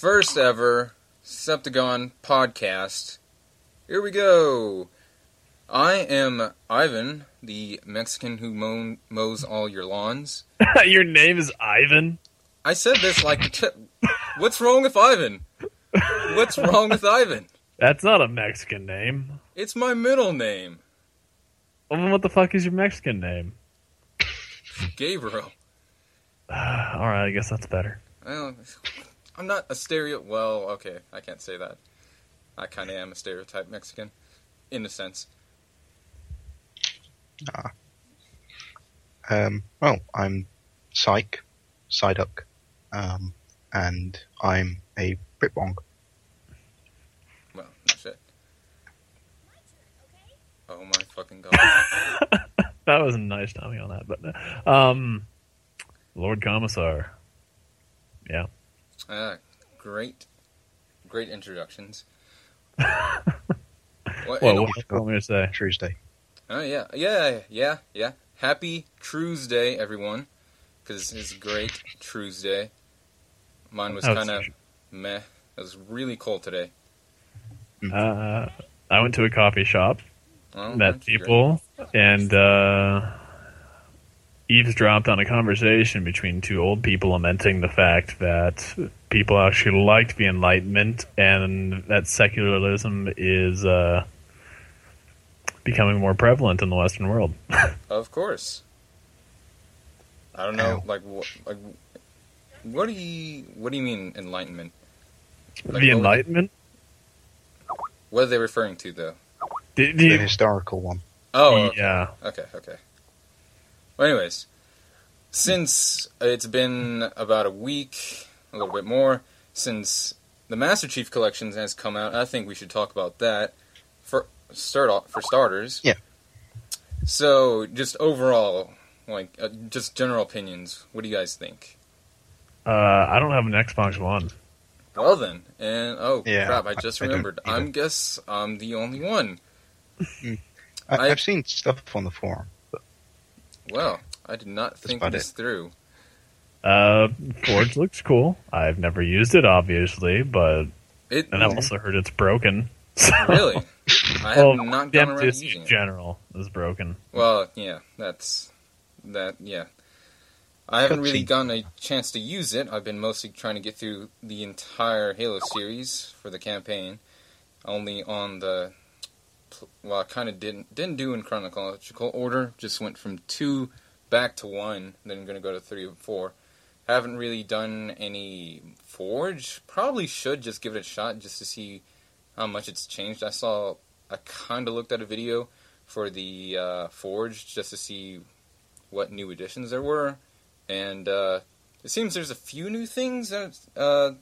first ever Septagon podcast. Here we go. I am Ivan, the Mexican who mows all your lawns. Your name is Ivan? I said this like... What's wrong with Ivan? What's wrong with Ivan? That's not a Mexican name. It's my middle name. Well, then what the fuck is your Mexican name? Gabriel. Alright, I guess that's better. I'm not a Well, okay, I can't say that. I kind of am a stereotype Mexican, in a sense. Well, I'm Psyduck, and I'm a Britbong. Well, no shit. Oh my fucking god. That was a nice timing on that, but Lord Commissar. Yeah. Great introductions. What do you want me to say? Tuesday. Oh, yeah. Happy Tuesday, everyone. Because it's a great Tuesday. Mine was kind of meh. It was really cold today. I went to a coffee shop, met people, and eavesdropped on a conversation between two old people lamenting the fact that people actually liked the Enlightenment and that secularism is becoming more prevalent in the Western world. Of course. I don't know, what do you mean Enlightenment? The Enlightenment? What are they referring to, though? The historical one. Oh, okay. Yeah. Okay. Well, anyways, since it's been about a week, a little bit more, since the Master Chief Collection has come out, I think we should talk about that for starters. Yeah. So, just overall, just general opinions. What do you guys think? I don't have an Xbox One. Well then, and crap! I just remembered. I guess I'm the only one. I've seen stuff on the forum. But well, I did not think this through. Forge looks cool. I've never used it, obviously, but I've also heard it's broken. So. Really? I have not gone around using it. In general is broken. Well, yeah, yeah. I haven't really gotten a chance to use it. I've been mostly trying to get through the entire Halo series for the campaign. Only on the... Well, I kind of didn't do in chronological order. Just went from 2 back to 1. Then I'm going to go to 3 and 4. Haven't really done any Forge. Probably should just give it a shot just to see how much it's changed. I kind of looked at a video for the Forge just to see what new additions there were. And it seems there's a few new things that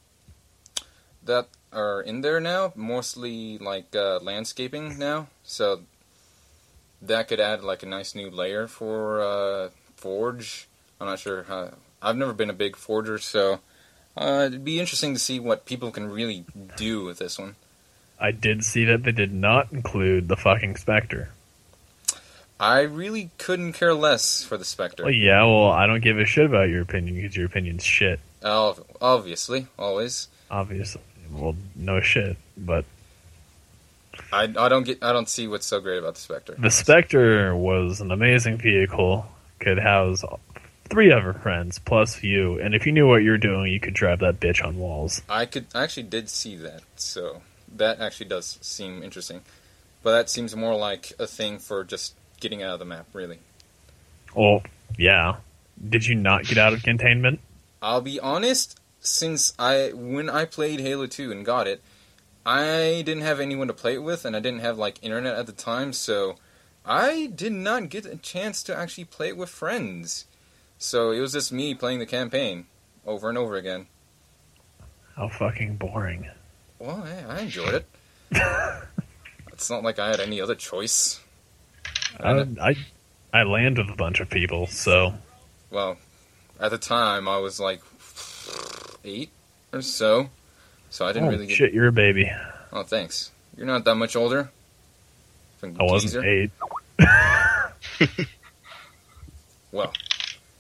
are in there now, mostly like landscaping now. So that could add like a nice new layer for Forge. I'm not sure how. I've never been a big forger, so it'd be interesting to see what people can really do with this one. I did see that they did not include the fucking Spectre. I really couldn't care less for the Spectre. Well, I don't give a shit about your opinion because your opinion's shit. Obviously, always. Obviously, well, no shit, but I don't see what's so great about the Spectre. The Spectre was an amazing vehicle. Could house 3 other friends plus you, and if you knew what you're doing, you could drive that bitch on walls. I actually did see that, so that actually does seem interesting. But that seems more like a thing for just getting out of the map, really. Oh, yeah. Did you not get out of containment? I'll be honest, when I played Halo 2 and got it, I didn't have anyone to play it with, and I didn't have, internet at the time, so I did not get a chance to actually play it with friends. So it was just me playing the campaign over and over again. How fucking boring. Well, I enjoyed it. It's not like I had any other choice. I land with a bunch of people, so... Well, at the time, I was 8 or so I didn't really get... shit, you're a baby. Oh, thanks. You're not that much older. I wasn't 8. Well,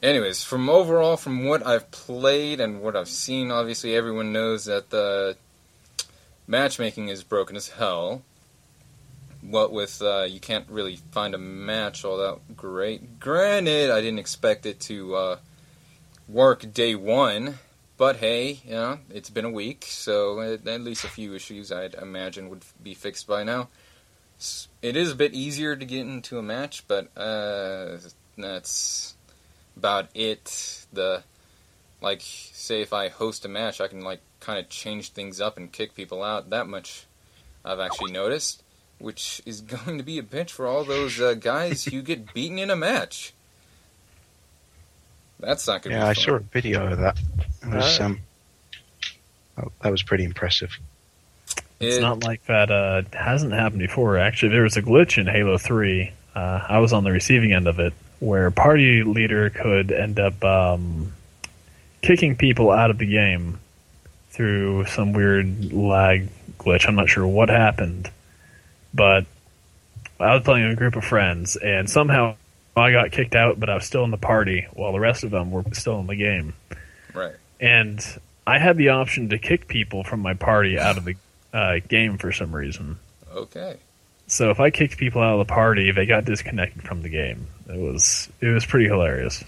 Anyways, from what I've played and what I've seen, obviously everyone knows that the matchmaking is broken as hell. What with, you can't really find a match all that great. Granted, I didn't expect it to work day one, but hey, it's been a week, so at least a few issues I'd imagine would be fixed by now. It is a bit easier to get into a match, but that's about it. Say if I host a match, I can kind of change things up and kick people out. That much I've actually noticed, which is going to be a bitch for all those guys who get beaten in a match. That's not going to be fun. I saw a video of that. It was, that was pretty impressive. It's not like that hasn't happened before. Actually, there was a glitch in Halo 3. I was on the receiving end of it, where a party leader could end up kicking people out of the game through some weird lag glitch. I'm not sure what happened, but I was playing with a group of friends, and somehow I got kicked out, but I was still in the party, while the rest of them were still in the game. Right. And I had the option to kick people from my party out of the game for some reason. Okay. So if I kicked people out of the party, they got disconnected from the game. It was pretty hilarious.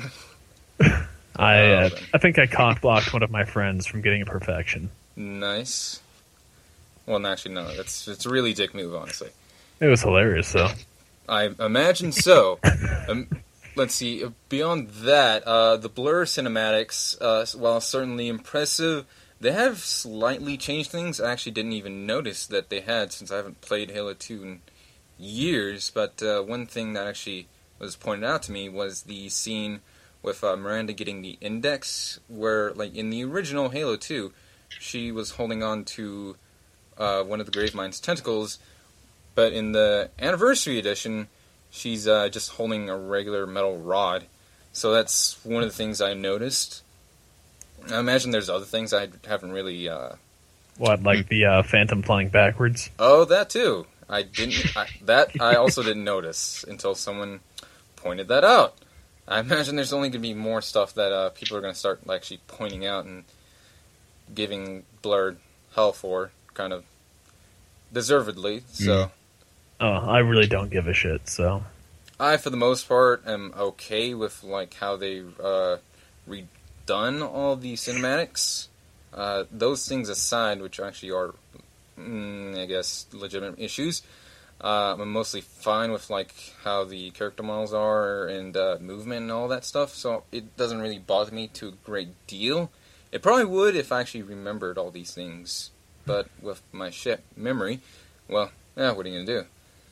I think I cock-blocked one of my friends from getting a perfection. Nice. Well, actually, no. It's a really dick move, honestly. It was hilarious, though. I imagine so. Let's see. Beyond that, the Blur cinematics, while certainly impressive, they have slightly changed things. I actually didn't even notice that they had, since I haven't played Halo 2 in years. But one thing that actually was pointed out to me was the scene with Miranda getting the index, where, in the original Halo 2, she was holding on to one of the Gravemind's tentacles, but in the Anniversary Edition, she's just holding a regular metal rod. So that's one of the things I noticed. I imagine there's other things I haven't really... the Phantom flying backwards? Oh, that too. I also didn't notice until someone pointed that out. I imagine there's only going to be more stuff that people are going to start actually pointing out and giving Blur hell for, kind of deservedly. So, I really don't give a shit. So, I, for the most part, am okay with how they've redone all the cinematics. Those things aside, which actually are, I guess, legitimate issues. I'm mostly fine with how the character models are and movement and all that stuff, so it doesn't really bother me to a great deal. It probably would if I actually remembered all these things, but with my shit memory, well, what are you gonna do?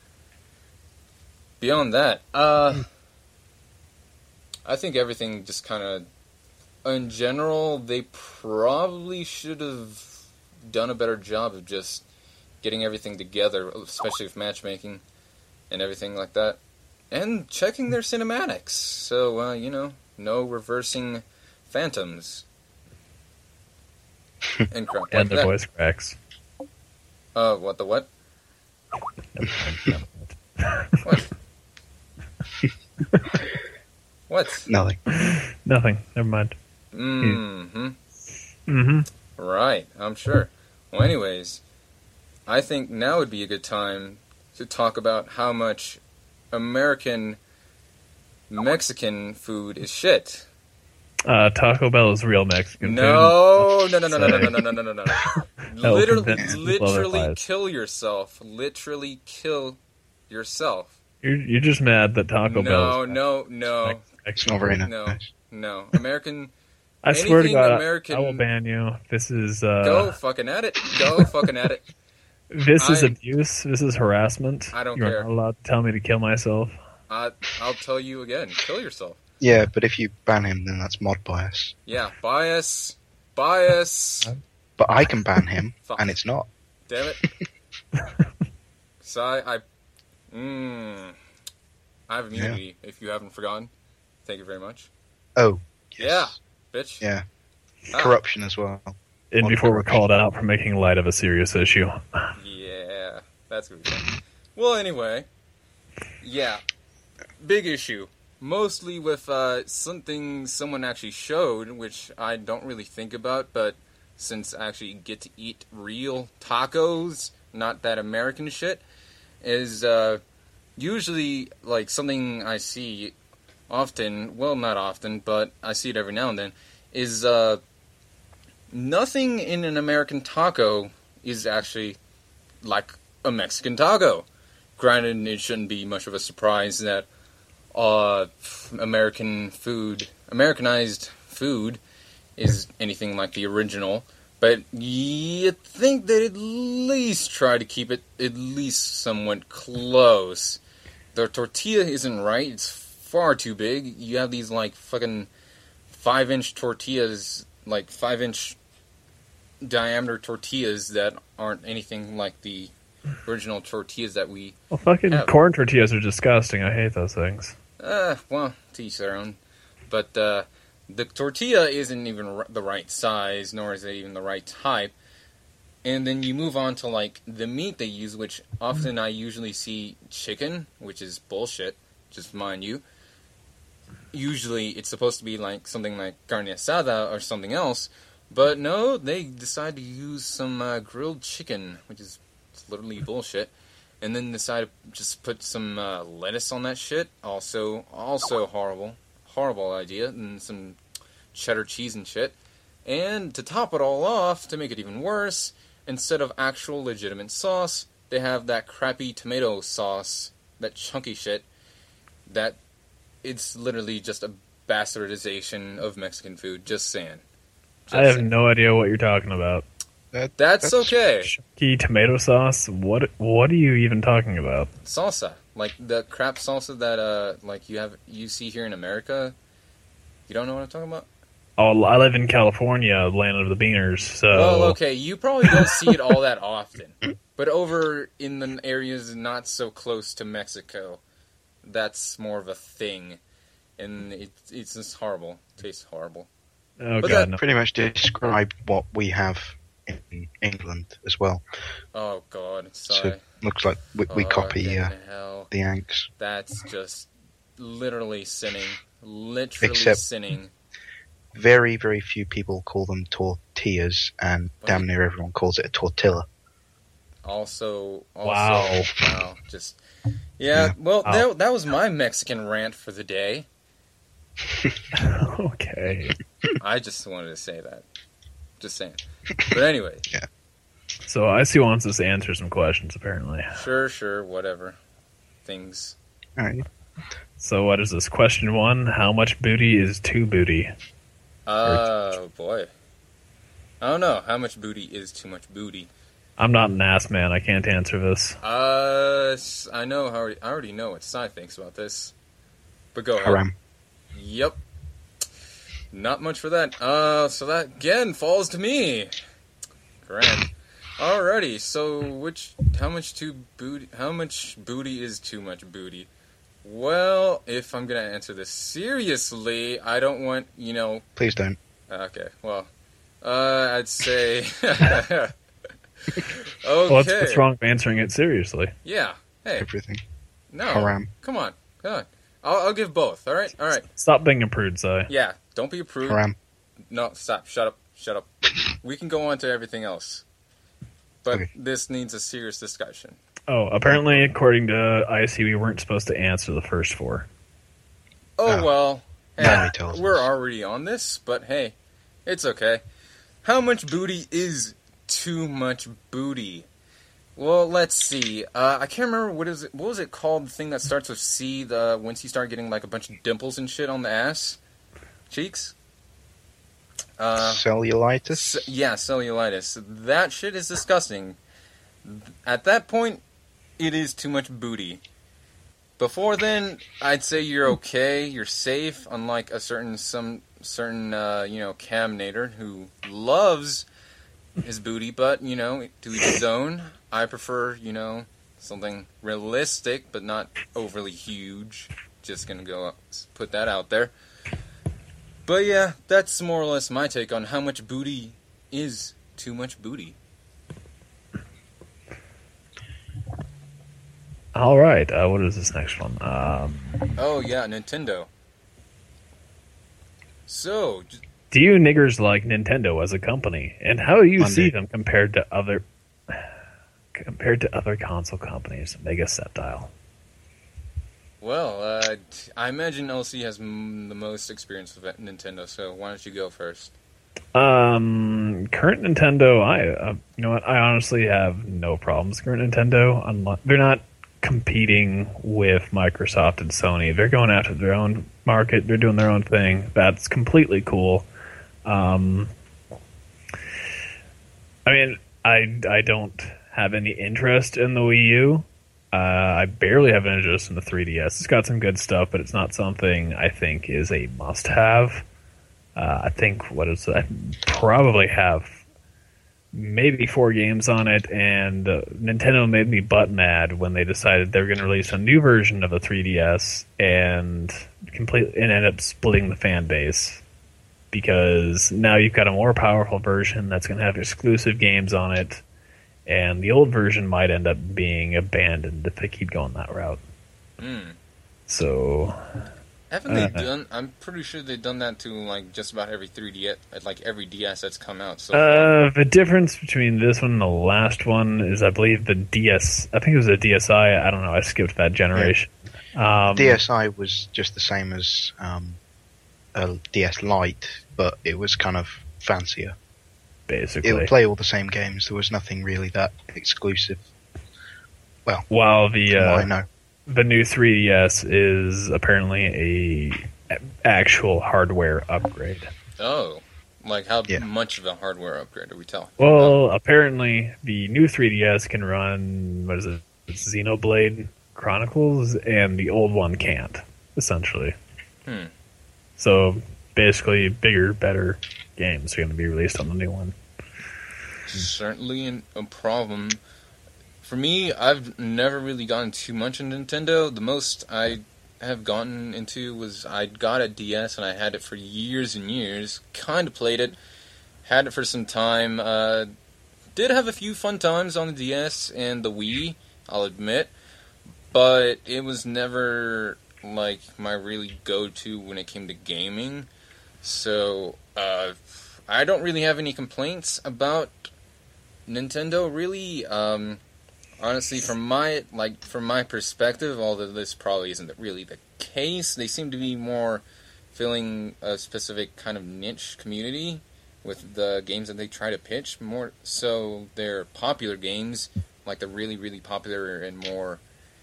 Beyond that, I think everything just kind of, in general, they probably should have done a better job of just getting everything together, especially with matchmaking and everything like that. And checking their cinematics. So, no reversing phantoms. And crap like and the that. voice cracks. What the what? What? What? Nothing. Nothing. Never mind. Right, I'm sure. Well, anyways, I think now would be a good time to talk about how much American Mexican food is shit. Taco Bell is real Mexican food. No. Convince Literally kill yourself. Literally kill yourself. You're just mad that Taco Bell is No. It's not very nice. No. American... I swear to God, American, I will ban you. This is... Go fucking at it. This is abuse. This is harassment. I don't You're care. not allowed to tell me to kill myself. I'll tell you again. Kill yourself. Yeah, but if you ban him, then that's mod bias. Yeah, bias. But I can ban him, Fuck. and it's not. Damn it. So I have immunity, if you haven't forgotten. Thank you very much. Oh, yes. Yeah, bitch. Yeah. Corruption as well. And before we're called out for making light of a serious issue. Yeah, that's going to be fun. Well, anyway. Yeah. Big issue. mostly with something someone actually showed, which I don't really think about, but since I actually get to eat real tacos, not that American shit, is usually like something I see often, well, not often, but I see it every now and then, is nothing in an American taco is actually like a Mexican taco. Granted, it shouldn't be much of a surprise that Americanized food is anything like the original, but you'd think they'd at least try to keep it at least somewhat close. The tortilla isn't right, it's far too big. You have these like fucking 5-inch tortillas, like 5-inch diameter tortillas that aren't anything like the original tortillas that we fucking have. Corn tortillas are disgusting. I hate those things. Well, to each their own. But the tortilla isn't even the right size, nor is it even the right type. And then you move on to, like, the meat they use, which often I usually see chicken, which is bullshit, just mind you. Usually it's supposed to be, like, something like carne asada or something else. But no, they decide to use some grilled chicken, which is literally bullshit. And then decide to just put some lettuce on that shit. Also horrible. Horrible idea. And some cheddar cheese and shit. And to top it all off, to make it even worse, instead of actual legitimate sauce, they have that crappy tomato sauce, that chunky shit, that it's literally just a bastardization of Mexican food. Just saying. I have no idea what you're talking about. That's okay. Chunky tomato sauce? What are you even talking about? Salsa. Like the crap salsa that like you see here in America. You don't know what I'm talking about? Oh, I live in California, land of the beaners, so... Well, okay, you probably don't see it all that often. But over in the areas not so close to Mexico, that's more of a thing. And it's just horrible. It tastes horrible. Oh, but God, no. Pretty much describe what we have in England as well. Oh, God, So sorry. it looks like we copy hell. the Yanks. That's just literally sinning. Literally Except- sinning. Very, very few people call them tortillas, and damn near everyone calls it a tortilla. Also, Wow. Just, yeah. Well, Wow. that was my Mexican rant for the day. Okay. I just wanted to say that. Just saying. But anyway, So Icy wants us to answer some questions, apparently. sure, whatever. Things. Alright. So what is this? Question 1, how much booty is too booty? Oh, boy. I don't know. How much booty is too much booty? I'm not an ass man, I can't answer this. I know. I already know what Sai thinks about this. But go ahead. Haram. Yep. Not much for that. So that again falls to me. Grand. Alrighty. So how much booty is too much booty? Well, if I'm gonna answer this seriously, I don't want, Please don't. Okay. Well, I'd say. Okay. What's wrong with answering it seriously? Yeah. Hey. Everything. No. Haram. Come on. I'll give both. All right. Stop being a prude, Si. Yeah. Don't be a prude. Haram. No, stop. Shut up. We can go on to everything else. But Okay. this needs a serious discussion. Oh, apparently, according to Icy, we weren't supposed to answer the first 4. Oh, well. Now Hey, he tells we're us. already on this, but hey, it's okay. How much booty is too much booty? Well, let's see. I can't remember what was it called, the thing that starts with C, once you start getting like a bunch of dimples and shit on the ass? Cheeks? Cellulitis? Yeah, cellulitis. That shit is disgusting. At that point, it is too much booty. Before then, I'd say you're okay, you're safe, unlike a certain Camnator who loves his booty, but, to each his own. I prefer, something realistic, but not overly huge. Just gonna put that out there. But yeah, that's more or less my take on how much booty is too much booty. All right. What is this next one? Oh yeah, Nintendo. So, Do you niggers like Nintendo as a company, and how do you see them compared to other console companies? Mega Septile. well, I imagine LC has the most experience with Nintendo. So why don't you go first? Current Nintendo, you know what? I honestly have no problems. With current Nintendo, they're not competing with Microsoft and Sony. They're going after their own market. They're doing their own thing. That's completely cool. I mean, I don't have any interest in the Wii U. I barely have an interest in the 3DS. It's got some good stuff, but it's not something I think is a must-have. I think I probably have maybe 4 games on it, and Nintendo made me butt mad when they decided they were going to release a new version of the 3DS and end up splitting the fan base, because now you've got a more powerful version that's going to have exclusive games on it, and the old version might end up being abandoned if they keep going that route. So, haven't they done? I'm pretty sure they've done that to like just about every 3DS, like every DS that's come out so far. The difference between this one and the last one is, I believe, the DS. I think it was a DSi. I don't know. I skipped that generation. Yeah. DSi was just the same as a DS Lite, but it was kind of fancier. Basically, it would play all the same games. There was nothing really that exclusive. Well, while the new 3DS is apparently a actual hardware upgrade. Oh, like how much of a hardware upgrade are we talking? Well, apparently the new 3DS can run, what is it, Xenoblade Chronicles, and the old one can't, essentially. So basically, bigger, better games are going to be released on the new one. Certainly a problem. For me, I've never really gotten too much into Nintendo. The most I have gotten into was I got a DS and I had it for years and years. Kind of played it. Had it for some time. Did have a few fun times on the DS and the Wii, I'll admit. But it was never like my really go-to when it came to gaming. So, I don't really have any complaints about Nintendo, really. Honestly, from my perspective, although this probably isn't really the case, they seem to be more filling a specific kind of niche community with the games that they try to pitch. More so, they're popular games, like the really, really popular and more,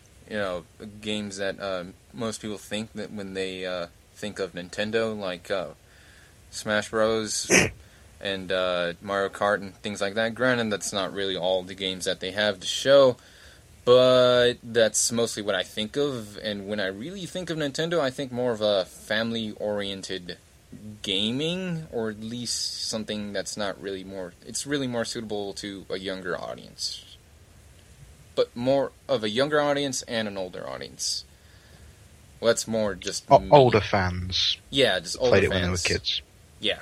games that most people think that when they think of Nintendo, like Smash Bros. And Mario Kart and things like that. Granted, that's not really all the games that they have to show, but that's mostly what I think of. And when I really think of Nintendo, I think more of a family-oriented gaming, or at least something that's not really more... It's really more suitable to a younger audience. But more of a younger audience and an older audience. Well, that's more just... older fans. Yeah, just older fans. Played it when they were kids. Yeah.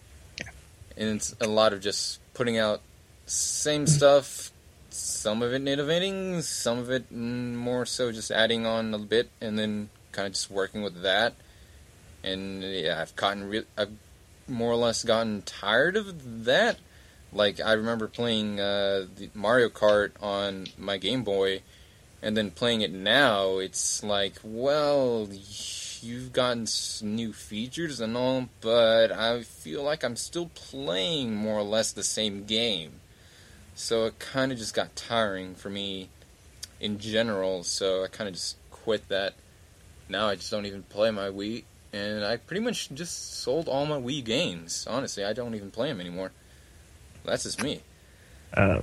And it's a lot of just putting out same stuff, some of it innovating, some of it more so just adding on a bit, and then kind of just working with that. And yeah, I've more or less gotten tired of that. Like, I remember playing the Mario Kart on my Game Boy, and then playing it now, it's like, well, you've gotten new features and all, but I feel like I'm still playing more or less the same game. So it kind of just got tiring for me in general, so I kind of just quit that. Now I just don't even play my Wii, and I pretty much just sold all my Wii games. Honestly, I don't even play them anymore. That's just me. Well,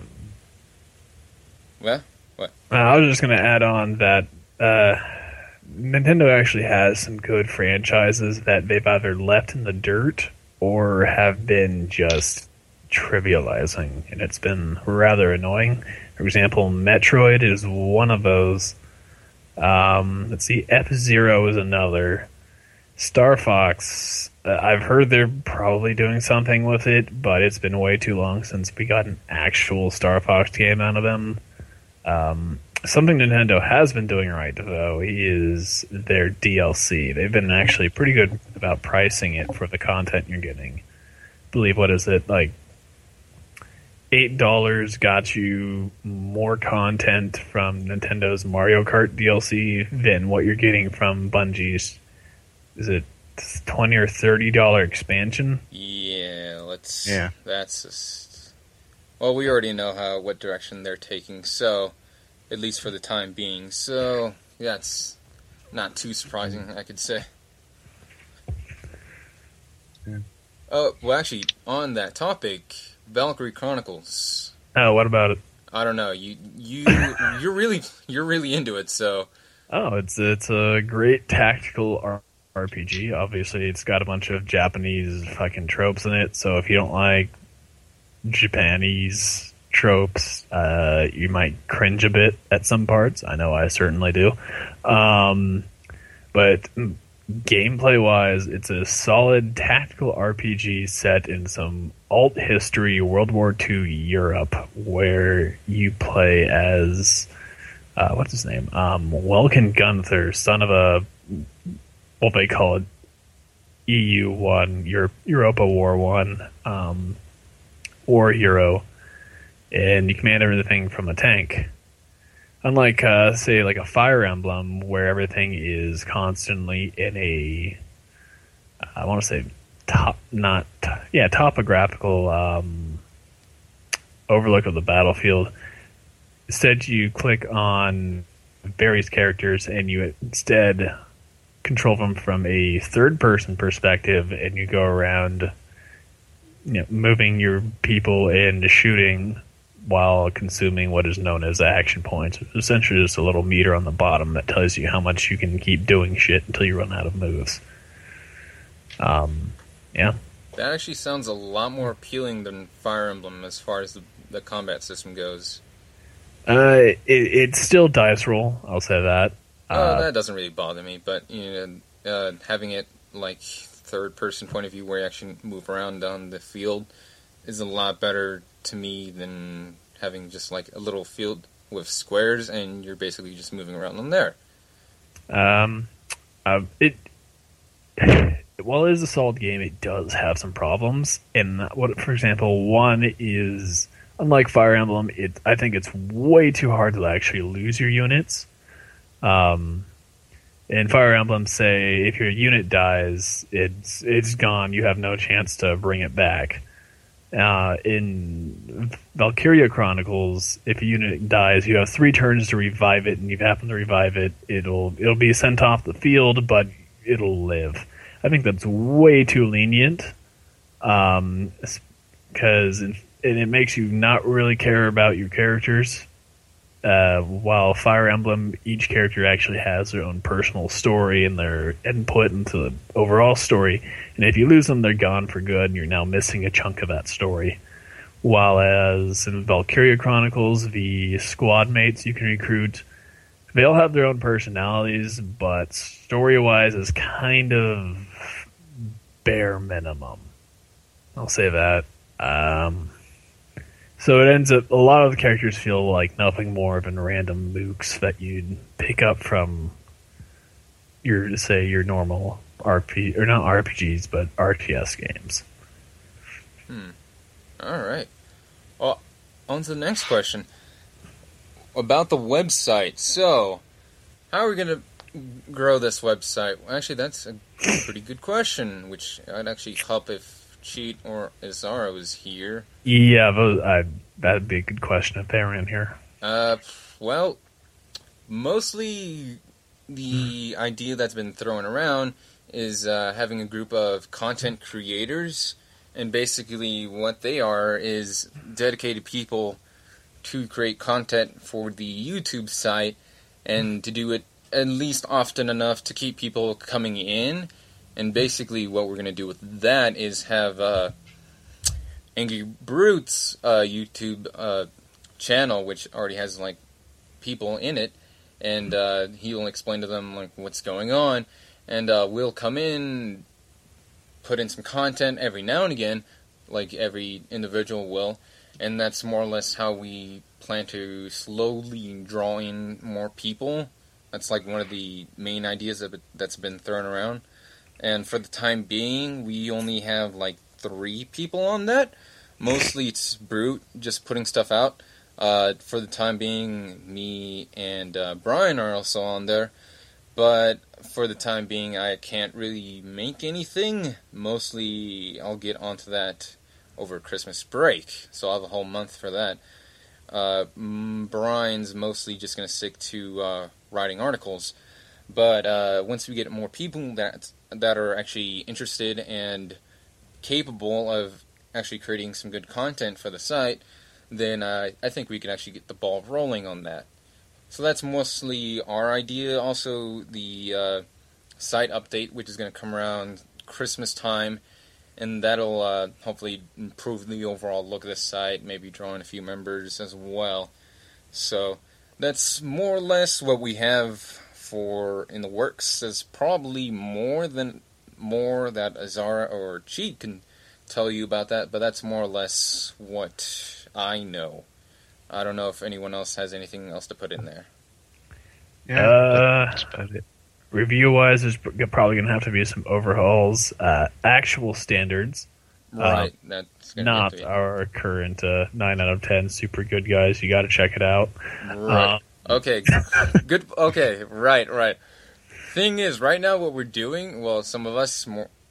what? I was just going to add on that Nintendo actually has some good franchises that they've either left in the dirt or have been just trivializing, and it's been rather annoying. For example, Metroid is one of those. Let's see, F-Zero is another. Star Fox, I've heard they're probably doing something with it, but it's been way too long since we got an actual Star Fox game out of them. Something Nintendo has been doing right, though, is their DLC. They've been actually pretty good about pricing it for the content you're getting. I believe, what is it, like $8 got you more content from Nintendo's Mario Kart DLC than what you're getting from Bungie's, is it $20 or $30 expansion? Yeah, Yeah. that's just... Well, we already know what direction they're taking, so... At least for the time being. So, that's not too surprising, I could say. Yeah. Oh, well, actually, on that topic, Valkyrie Chronicles. Oh, what about it? I don't know. You're really into it. So. Oh, it's a great tactical RPG. Obviously, it's got a bunch of Japanese fucking tropes in it. So if you don't like Japanese tropes, you might cringe a bit at some parts. I know I certainly do. But gameplay-wise, it's a solid tactical RPG set in some alt history World War II Europe, where you play as what's his name? Welkin Gunther, son of a, what they call it, EU1, Europa War 1 war hero. And you command everything from a tank. Unlike, say, like a Fire Emblem, where everything is constantly in a, I want to say, topographical overlook of the battlefield. Instead, you click on various characters, and you instead control them from a third-person perspective, and you go around, moving your people and shooting while consuming what is known as action points. It's essentially just a little meter on the bottom that tells you how much you can keep doing shit until you run out of moves. Yeah. That actually sounds a lot more appealing than Fire Emblem as far as the combat system goes. It's still dice roll, I'll say that. That doesn't really bother me, but having it like third-person point of view where you actually move around on the field is a lot better to me than having just like a little field with squares and you're basically just moving around on there. While it is a solid game, it does have some problems. And for example, one is, unlike Fire Emblem, I think it's way too hard to actually lose your units. In Fire Emblem, say if your unit dies, it's gone. You have no chance to bring it back. In Valkyria Chronicles, if a unit dies, you have 3 turns to revive it, and if you happen to revive it, it'll be sent off the field, but it'll live. I think that's way too lenient, because it makes you not really care about your characters. While Fire Emblem, each character actually has their own personal story and their input into the overall story. And if you lose them, they're gone for good, and you're now missing a chunk of that story. While as in Valkyria Chronicles, the squad mates you can recruit, they all have their own personalities, but story-wise is kind of bare minimum. I'll say that. So it ends up, a lot of the characters feel like nothing more than random mooks that you'd pick up from your normal RPG, or not RPGs, but RTS games. Alright. Well, on to the next question. About the website. So, how are we going to grow this website? Well, actually, that's a pretty good question, which I'd actually help if Cheat or Izara was here. Yeah, that'd be a good question if they were in here. Well, mostly the idea that's been thrown around is having a group of content creators, and basically what they are is dedicated people to create content for the YouTube site and to do it at least often enough to keep people coming in. And basically what we're going to do with that is have Angry Brute's YouTube channel, which already has like people in it, and he'll explain to them like what's going on, and we'll come in, put in some content every now and again, like every individual will, and that's more or less how we plan to slowly draw in more people. That's like one of the main ideas that's been thrown around. And for the time being, we only have like 3 people on that. Mostly it's Brute, just putting stuff out. For the time being, me and Brian are also on there. But for the time being, I can't really make anything. Mostly I'll get onto that over Christmas break. So I'll have a whole month for that. Brian's mostly just going to stick to writing articles. But once we get more people that are actually interested and capable of actually creating some good content for the site, then I think we can actually get the ball rolling on that. So that's mostly our idea. Also, the site update, which is going to come around Christmas time, and that'll hopefully improve the overall look of the site, maybe draw in a few members as well. So that's more or less what we have for in the works. There's probably more that Azara or Cheat can tell you about that, but that's more or less what I know. I don't know if anyone else has anything else to put in there. Yeah, that's about it. Review-wise, there's probably going to have to be some overhauls. Actual standards. Right. That's not our current 9 out of 10 super good guys. You got to check it out. Right. Okay. Good. Okay. Right. Thing is, right now what we're doing, well, some of us,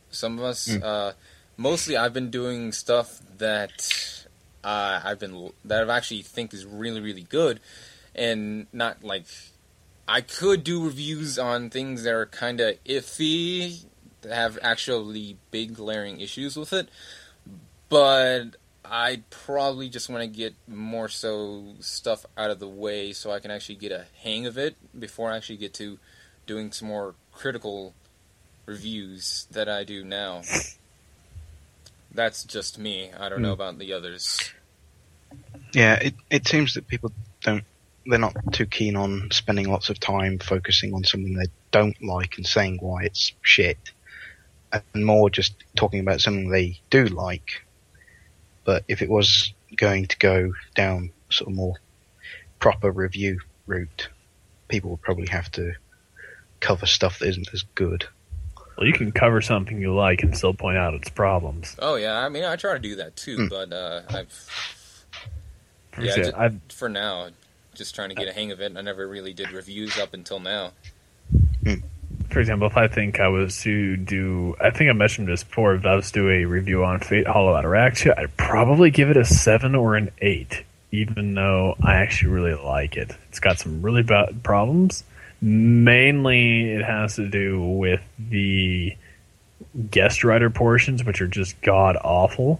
mostly I've been doing stuff that I actually think is really, really good, and not like I could do reviews on things that are kind of iffy, that have actually big glaring issues with it, but I probably just want to get more so stuff out of the way so I can actually get a hang of it before I actually get to doing some more critical reviews that I do now. That's just me. I don't know about the others. Yeah, it seems that people they're not too keen on spending lots of time focusing on something they don't like and saying why it's shit, and more just talking about something they do like. But if it was going to go down sort of more proper review route, people would probably have to cover stuff that isn't as good. Well, you can cover something you like and still point out its problems. Oh yeah, I mean I try to do that too, but for now, just trying to get a hang of it. I never really did reviews up until now. For example, if I think I was to do, I think I mentioned this before, if I was to do a review on Fate Hollow Ataraxia, I'd probably give it a 7 or an 8, even though I actually really like it. It's got some really bad problems. Mainly it has to do with the guest writer portions, which are just god-awful.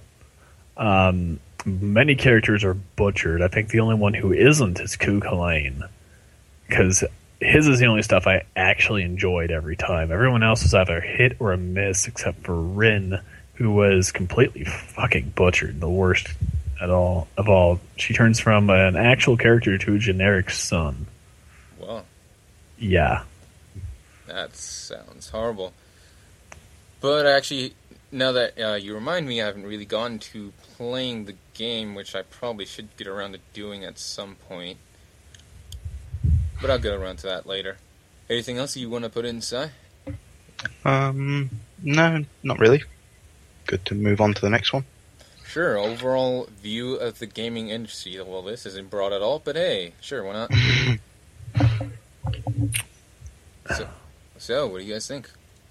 Many characters are butchered. I think the only one who isn't is Kukulane, because his is the only stuff I actually enjoyed every time. Everyone else was either hit or a miss, except for Rin, who was completely fucking butchered, the worst of all. She turns from an actual character to a generic son. Wow. Yeah. That sounds horrible. But actually, now that you remind me, I haven't really gone to playing the game, which I probably should get around to doing at some point. But I'll get around to that later. Anything else you want to put in, Si? No, not really. Good to move on to the next one. Sure, overall view of the gaming industry. Well, this isn't broad at all, but hey, sure, why not? So, what do you guys think?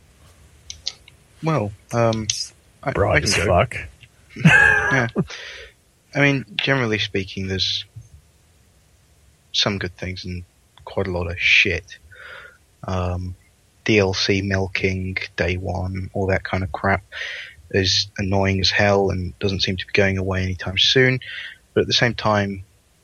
Well, broad as fuck. Yeah. I mean, generally speaking, there's some good things and quite a lot of shit. DLC milking, day one, all that kind of crap is annoying as hell and doesn't seem to be going away anytime soon. But at the same time,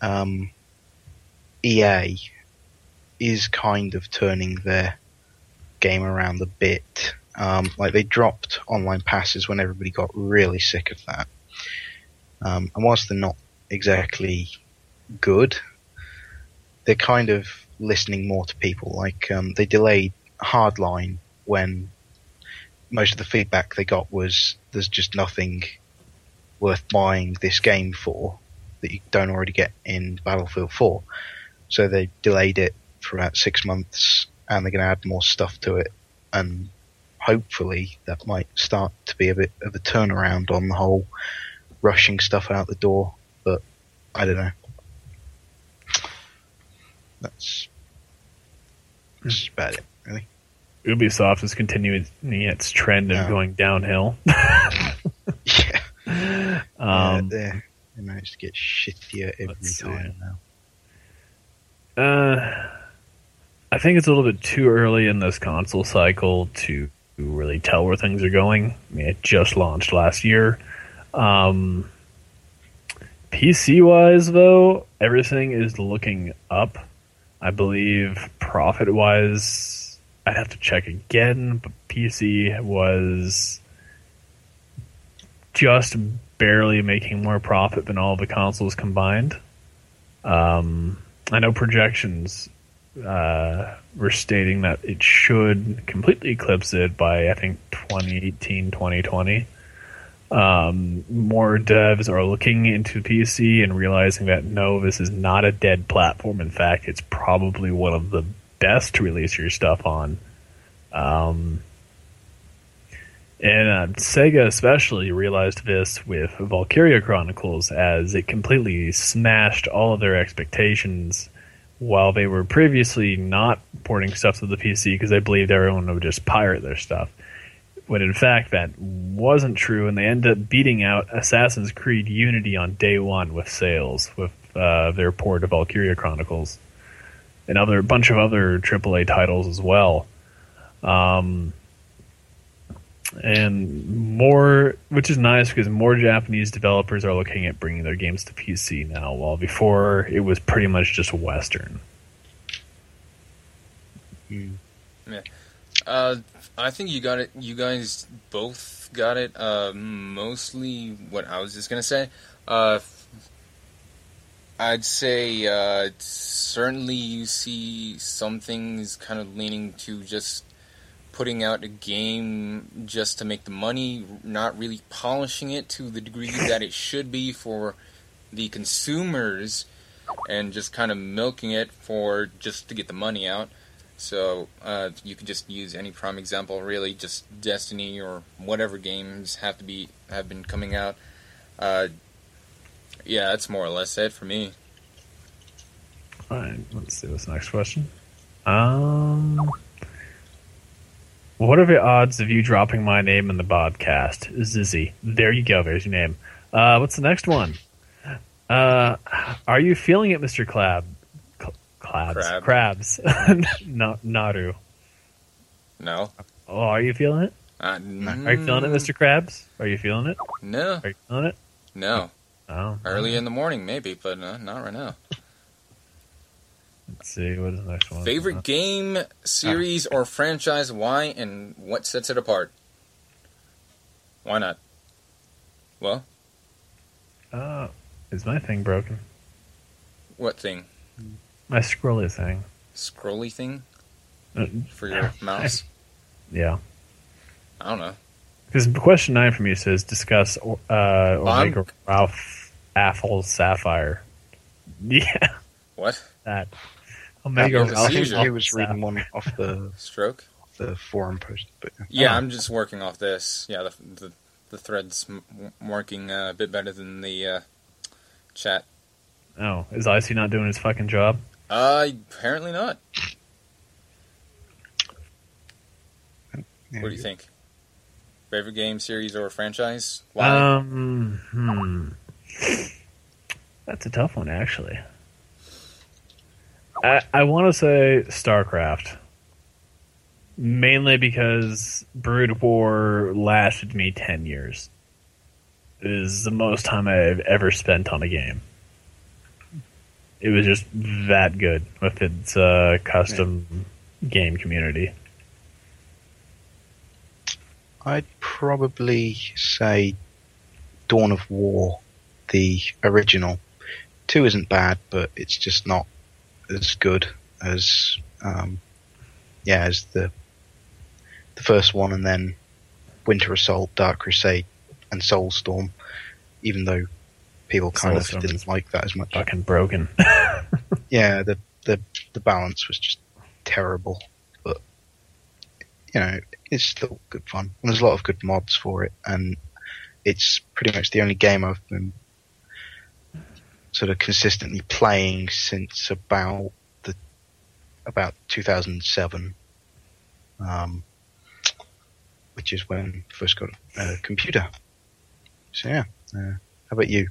EA is kind of turning their game around a bit. Like they dropped online passes when everybody got really sick of that. And whilst they're not exactly good, they're kind of listening more to people. Like they delayed Hardline when most of the feedback they got was there's just nothing worth buying this game for. that you don't already get in Battlefield 4. So they delayed it for about 6 months, and they're going to add more stuff to it, and hopefully that might start to be a bit of a turnaround on the whole rushing stuff out the door, but I don't know. That's about it, really. Ubisoft is continuing its trend of going downhill. Yeah. They managed to get shittier every time now. I think it's a little bit too early in this console cycle to really tell where things are going. I mean, it just launched last year. PC-wise, though, everything is looking up. I believe profit-wise, I'd have to check again, but PC was just barely making more profit than all the consoles combined. I know projections were stating that it should completely eclipse it by, I think, 2018, 2020. More devs are looking into PC and realizing that no, this is not a dead platform. In fact, it's probably one of the best to release your stuff on. And Sega especially realized this with Valkyria Chronicles, as it completely smashed all of their expectations while they were previously not porting stuff to the PC because they believed everyone would just pirate their stuff. When in fact that wasn't true, and they ended up beating out Assassin's Creed Unity on day one with sales, with their port of Valkyria Chronicles, and a bunch of other AAA titles as well. And more, which is nice because more Japanese developers are looking at bringing their games to PC now, while before it was pretty much just Western. Yeah. I think you got it. You guys both got it. Mostly what I was just gonna say. I'd say certainly you see some things kind of leaning to just putting out a game just to make the money, not really polishing it to the degree that it should be for the consumers, and just kind of milking it for just to get the money out. So you could just use any prime example, really, just Destiny or whatever games have been coming out. Yeah, that's more or less it for me. Alright, let's see this next question. What are the odds of you dropping my name in the podcast? Zizzy. There you go, there's your name. What's the next one? Are you feeling it, Mr. Krabs. No, Naru. No. Oh, are you feeling it? Are you feeling it, Mr. Krabs? Are you feeling it? No. Are you feeling it? No. Oh. Early in the morning, maybe, but not right now. Let's see, what is the next one? Favorite game, series, or franchise, why, and what sets it apart? Why not? Well? Is my thing broken? What thing? My scrolly thing. Scrolly thing? For your mouse? Yeah. I don't know. Because question 9 from you says, discuss Omega Ralph Affle Sapphire. Yeah. What? That. Omega Ralph. He was reading one off the stroke, the forum post. But yeah, I'm just working off this. Yeah, the thread's working a bit better than the chat. Oh, is Icy not doing his fucking job? Apparently not. Yeah, what do you think? Favorite game, series, or franchise? Why? That's a tough one, actually. I want to say StarCraft. Mainly because Brood War lasted me 10 years. It is the most time I've ever spent on a game. It was just that good with its custom game community. I'd probably say Dawn of War, the original. 2 isn't bad, but it's just not as good as as the first one, and then Winter Assault, Dark Crusade, and Soulstorm. Even though people kind of Soulstorm didn't is like that as much. fucking broken. Yeah, the balance was just terrible, but it's still good fun. And there's a lot of good mods for it, and it's pretty much the only game I've been sort of consistently playing since about 2007, which is when I first got a computer. So yeah, how about you?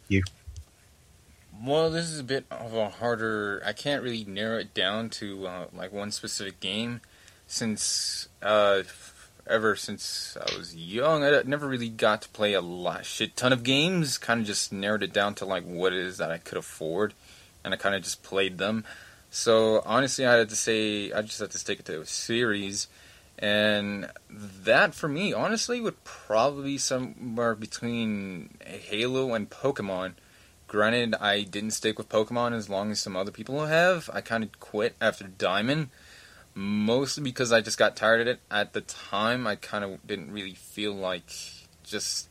Well, this is a bit of a harder. I can't really narrow it down to like one specific game, since ever since I was young, I never really got to play a shit ton of games. Kind of just narrowed it down to like what it is that I could afford, and I kind of just played them. So honestly, I just had to stick it to a series, and that for me, honestly, would probably be somewhere between Halo and Pokemon. Granted, I didn't stick with Pokemon as long as some other people have. I kind of quit after Diamond, mostly because I just got tired of it. At the time, I kind of didn't really feel like just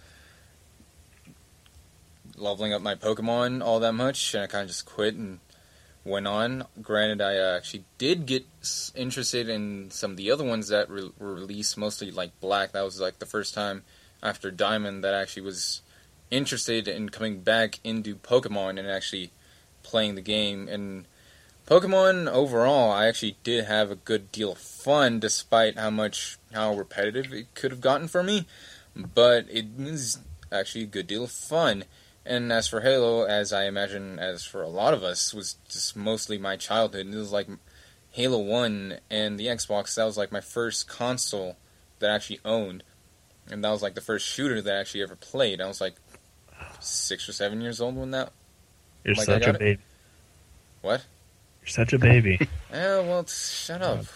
leveling up my Pokemon all that much, and I kind of just quit and went on. Granted, I actually did get interested in some of the other ones that were released, mostly like Black. That was like the first time after Diamond that I actually was interested in coming back into Pokemon and actually playing the game. And Pokemon overall, I actually did have a good deal of fun, despite how repetitive it could have gotten for me. But it was actually a good deal of fun. And as for Halo, as I imagine, as for a lot of us, was just mostly my childhood. It was like Halo 1 and the Xbox. That was like my first console that I actually owned. And that was like the first shooter that I actually ever played. I was like 6 or 7 years old when that. You're such a baby. What? You're such a baby. Yeah, well, shut up.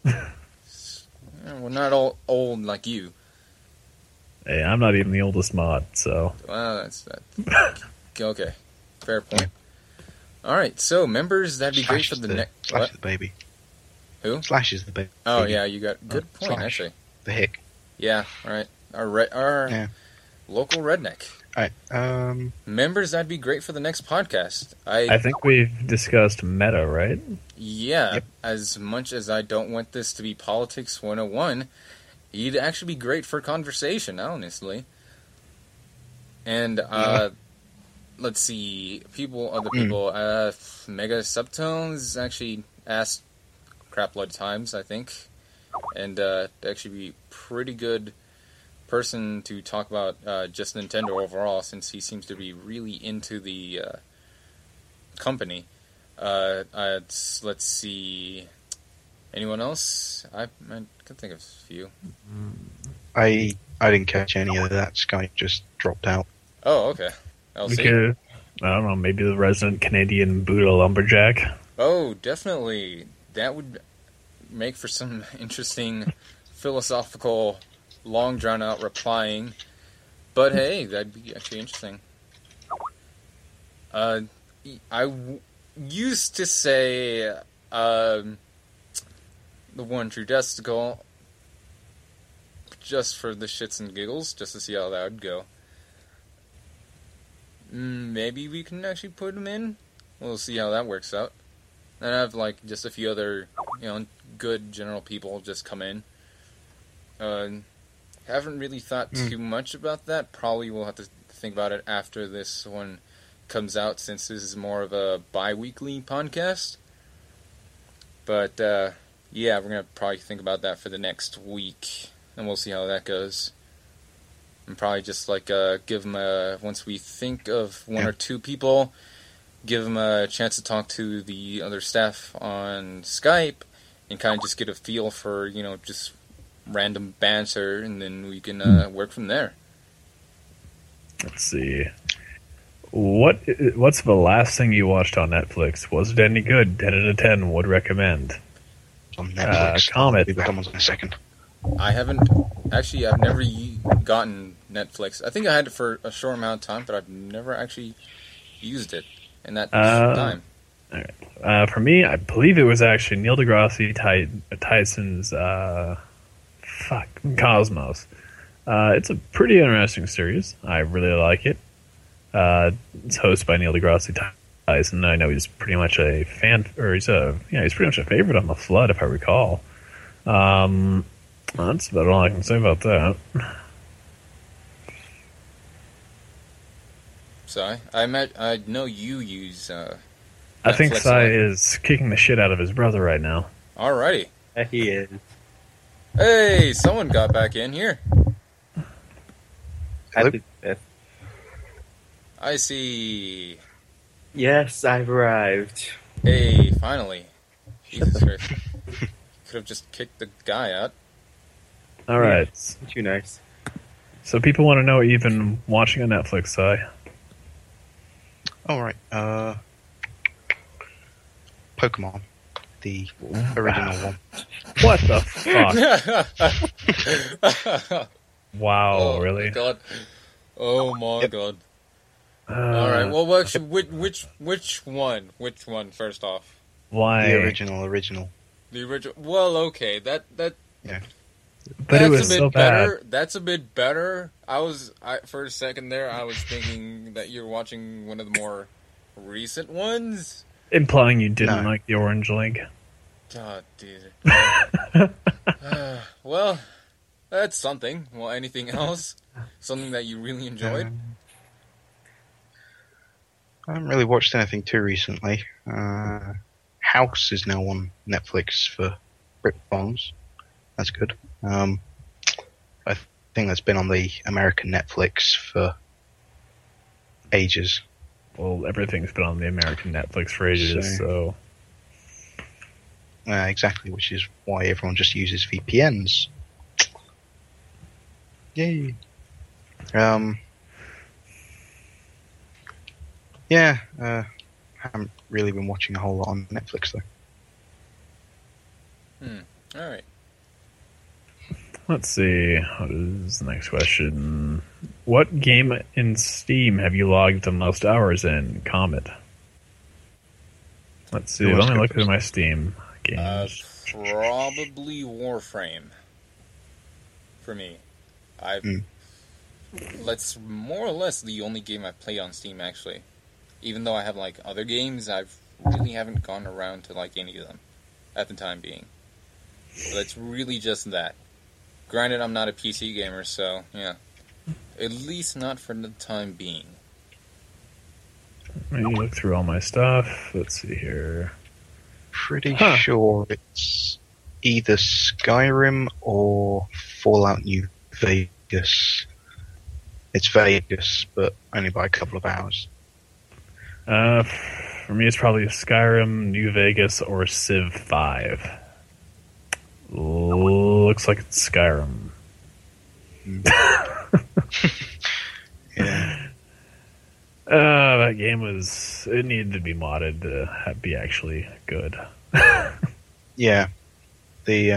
We're not all old like you. Hey, I'm not even the oldest mod, so. Well, that's okay. Fair point. All right, so members, that'd be great for the next. Slash What? is the baby. Who? Slash is the baby. Oh yeah, you got good point Slash. actually. The hick. Yeah, all right. Our local redneck. Alright, Members, that'd be great for the next podcast. I think we've discussed meta, right? Yeah, Yep. as much as I don't want this to be Politics 101, he'd actually be great for conversation, honestly. And, let's see, other people, Mega Subtones actually asked crapload times, I think. And, actually be pretty good person to talk about just Nintendo overall, since he seems to be really into the company. Let's see. Anyone else? I can think of a few. I didn't catch any of that. Skype just dropped out. Oh, okay. We could, I don't know, maybe the resident Canadian Buddha Lumberjack. Oh, definitely. That would make for some interesting philosophical, long drawn out replying. But hey, that'd be actually interesting. Used to say the one true Desticle just for the shits and giggles, just to see how that would go. Maybe we can actually put him in. We'll see how that works out. Then I have like just a few other, good general people just come in. Haven't really thought too much about that. Probably we'll have to think about it after this one comes out, since this is more of a bi-weekly podcast. But yeah, we're gonna probably think about that for the next week, and we'll see how that goes. And probably just like give them once we think of one or two people, give them a chance to talk to the other staff on Skype, and kind of just get a feel for just random banter, and then we can work from there. Let's see. What's the last thing you watched on Netflix? Was it any good? 10 out of 10 would recommend. On Netflix. Comet. I'll be back on in a second. I've never gotten Netflix. I think I had it for a short amount of time, but I've never actually used it in that time. All right. For me, I believe it was actually Neil deGrasse Tyson's Cosmos. It's a pretty interesting series. I really like it. It's hosted by Neil deGrasse Tyson. I know he's pretty much a fan, or he's pretty much a favorite on the Flood, if I recall. That's about all I can say about that. So I know you use. I think Netflix Sai a lot. is kicking the shit out of his brother right now. Alrighty. He is. Hey, someone got back in here. Happy fifth. I see. Yes, I've arrived. Hey, finally. Jesus Christ. Could have just kicked the guy out. All right. Too nice. So people want to know what you've been watching on Netflix, Sai. All right. Pokemon, the original one. What the fuck? Wow, Oh, really? my God. Oh my Yep. God. Alright, well, which one? Which one, first off? Why? The original. The original. Well, okay, that Yeah. But it was that's a bit so better. bad. That's a bit better. For a second there, I was thinking that you're watching one of the more recent ones. Implying you didn't No. like the Orange Link. God, dude. Well, that's something. Well, anything else? Something that you really enjoyed? I haven't really watched anything too recently. House is now on Netflix for Brit Bonds. That's good. I think that's been on the American Netflix for ages. Well, everything's been on the American Netflix for ages, so... Exactly, which is why everyone just uses VPNs. Yay. Haven't really been watching a whole lot on Netflix though. Alright. Let's see. What is the next question? What game in Steam have you logged the most hours in? Comet. Let's see. Who wants Let me to look go through first? my Steam games. Probably Warframe. For me. That's more or less the only game I play on Steam, actually. Even though I have, like, other games, I really haven't gone around to, like, any of them. At the time being. So it's really just that. Granted, I'm not a PC gamer, so, yeah. At least not for the time being. Let me look through all my stuff. Let's see here. Pretty sure it's either Skyrim or Fallout New Vegas. It's Vegas, but only by a couple of hours. For me, it's probably Skyrim, New Vegas, or Civ 5. Looks like it's Skyrim. Yeah. That game it needed to be modded to be actually good. Yeah. The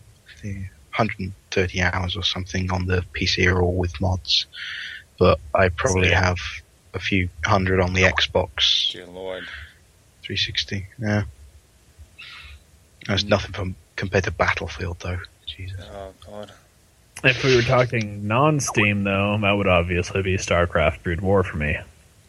130 hours or something on the PC are all with mods. But I probably have a few hundred on the Xbox Dear Lord. 360. Yeah. There's nothing compared to Battlefield, though. Jesus. Oh, God. If we were talking non-Steam, though, that would obviously be StarCraft Brood War for me.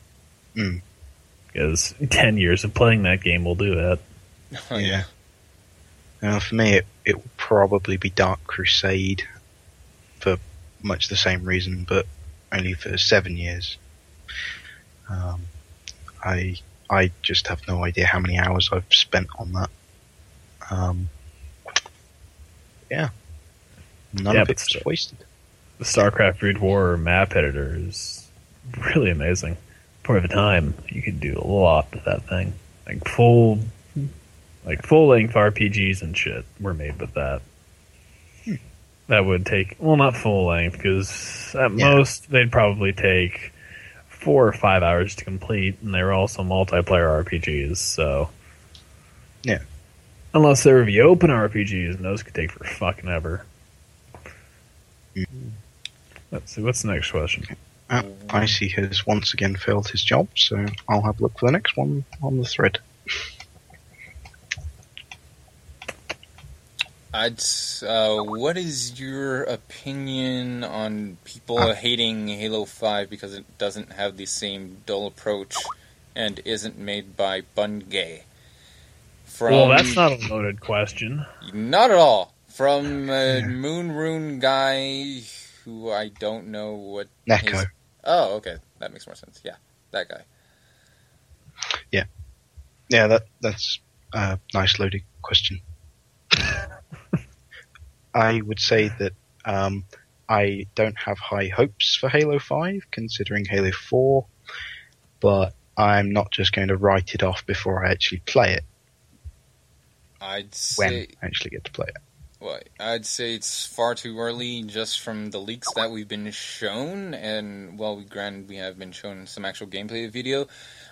Because 10 years of playing that game will do it. Oh, Yeah. For me, it will probably be Dark Crusade for much the same reason, but only for 7 years. I just have no idea how many hours I've spent on that. None of it's wasted. The StarCraft Brood War map editor is really amazing. For the time, you could do a lot with that thing. Like full length RPGs and shit were made with that. That would take, well, not full length, because at most they'd probably take 4 or 5 hours to complete, and they were also multiplayer RPGs, so. Yeah. Unless they were the open RPGs, and those could take for fucking ever. Let's see, what's the next question? Icy has once again failed his job, so I'll have a look for the next one on the thread. What is your opinion on people hating Halo 5 because it doesn't have the same dull approach and isn't made by Bungie? Well, that's not a loaded question. Not at all. From a Moon Rune guy who I don't know what... Neko. Oh, okay. That makes more sense. Yeah, that guy. Yeah, that's a nice loaded question. I would say that I don't have high hopes for Halo 5, considering Halo 4, but I'm not just going to write it off before I actually play it. When I actually get to play it. Well, I'd say it's far too early just from the leaks that we've been shown, and, well, granted, we have been shown some actual gameplay video.